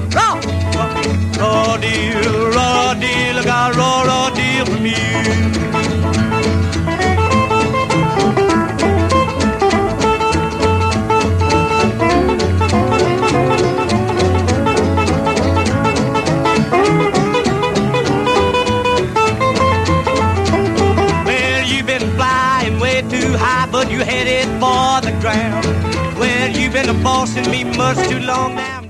Raw, raw deal, got raw deal from you. Too high, but you headed for the ground. Well, you've been bossing me much too long now.